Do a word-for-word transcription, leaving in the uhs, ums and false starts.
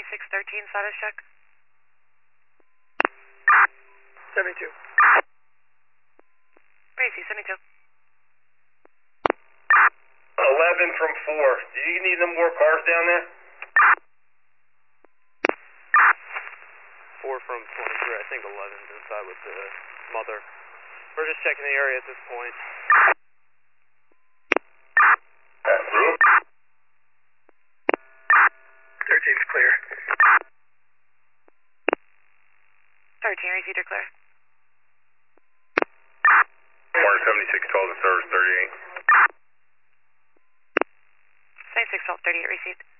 seventy-six thirteen status check. seventy-two. Racy, seventy-two. eleven from four. Do you need them more cars down there? four from twenty-three, I think eleven's inside with the mother. We're just checking the area at this point. thirteen's clear. thirteen, Racy, you're clear. one seventy-six twelve to service thirty-eight. seventy-six twelve thirty-eight received.